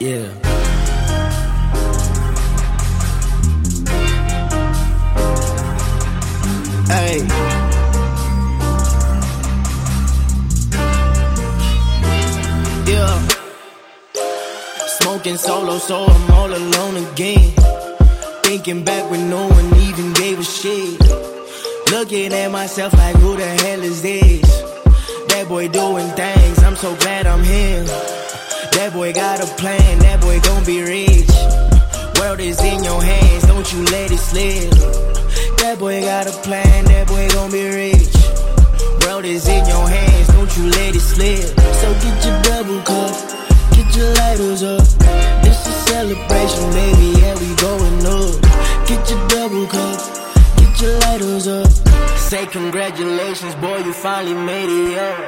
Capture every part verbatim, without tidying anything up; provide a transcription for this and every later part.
Yeah. Hey. Yeah. Smoking solo, so I'm all alone again. Thinking back when no one even gave a shit. Looking at myself like, who the hell is this? That boy doing things, I'm so glad I'm him. That boy got a plan, that boy gon' be rich. World is in your hands, don't you let it slip. That boy got a plan, that boy gon' be rich. World is in your hands, don't you let it slip. So get your double cup, get your lighters up. This is celebration, baby, yeah, we going up. Get your double cup, get your lighters up. Say congratulations, boy, you finally made it, yeah.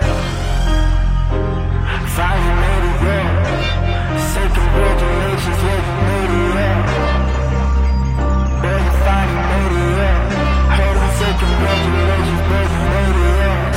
Finally made it, yeah. Say congratulations, yeah, you made it, yeah. Boy, you finally made it, yeah. Heard him say congratulations, boy, you made it, yeah.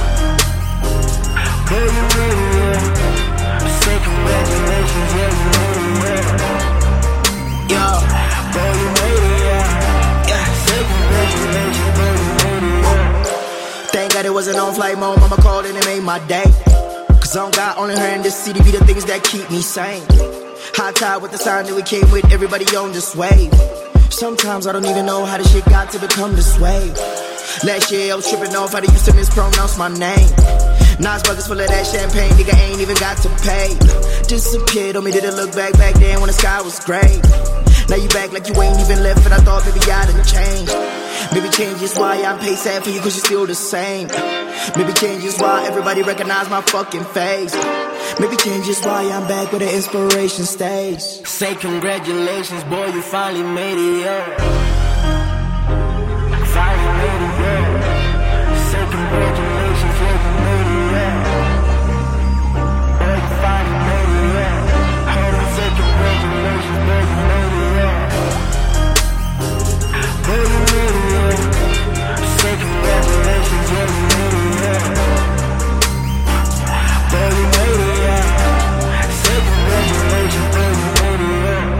Boy, you made it, yeah. Say congratulations, yeah, you made it, yeah. Yo, boy, you made it, yeah. Yeah, say congratulations, boy, you made it, yeah. Thank God it wasn't on flight mode, mama called and it made my day. Cause on God, only her in this city be the things that keep me sane. High tide with the sign that we came with, everybody on this wave. Sometimes I don't even know how this shit got to become this way. Last year I was tripping off how they used to mispronounce my name. Nas buckets full of that champagne, nigga ain't even got to pay. Disappeared on me, didn't look back back then when the sky was gray. Now you back like you ain't even left, and I thought maybe I done changed. Maybe change is why I'm paid sad for you, cause you're still the same. Maybe change is why everybody recognize my fucking face. Maybe change is why I'm back with the inspiration stage. Say congratulations, boy, you finally made it, yeah. Finally made it, yeah. Say congratulations, yeah, you made it, yeah. Boy, you finally made it, yeah. Heard him say congratulations, boy, you made it, yeah. Boy, you made it, yeah. Say congratulations, yeah, you made it, yeah. Boy, you made it, yeah. Say congratulations, boy, you made it, yeah.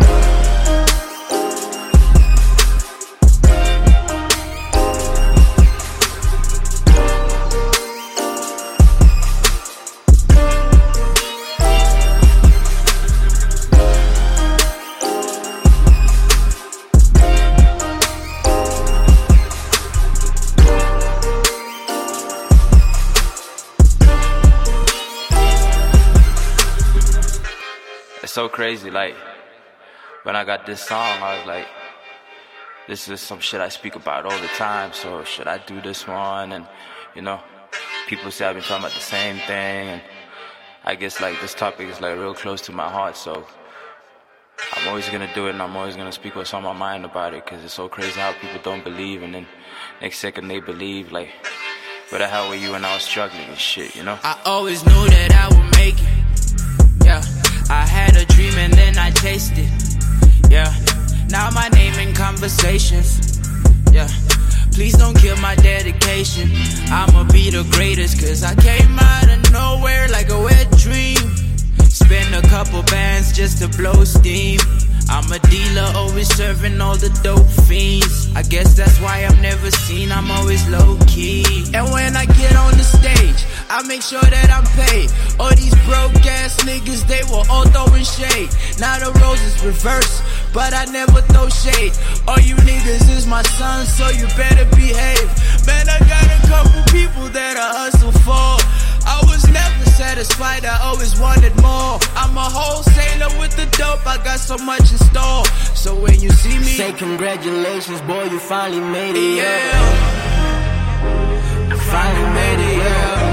It's so crazy, like, when I got this song, I was like, this is some shit I speak about all the time, so should I do this one? And, you know, people say I've been talking about the same thing, and I guess, like, this topic is, like, real close to my heart, so I'm always gonna do it, and I'm always gonna speak what's on my mind about it, because it's so crazy how people don't believe, and then next second they believe, like, where the hell were you when I was struggling and shit, you know? I always knew that I would make it, yeah. I had a dream and then I chased it, yeah. Now my name in conversations, yeah. Please don't kill my dedication. I'ma be the greatest, cause I came out of nowhere like a wet dream. Spend a couple bands just to blow steam. I'm a dealer, always serving all the dope fiends. I guess that's why I'm never seen, I'm always low-key. And when I get on the stage, I make sure that I'm paid. All these broke-ass niggas, they were all throwing shade. Now the roles is reversed, but I never throw shade. All you niggas is my sons, so you better behave. Man, I got a couple people that I hustle for. I was never satisfied, I always wanted more. I'm a wholesaler with the dope, I got so much in store. So when you see me, say congratulations, boy, you finally made it, yeah. You finally made it,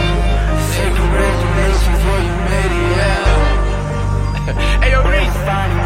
yeah. Say congratulations, boy, you made it, yeah. Hey, yo, Reese.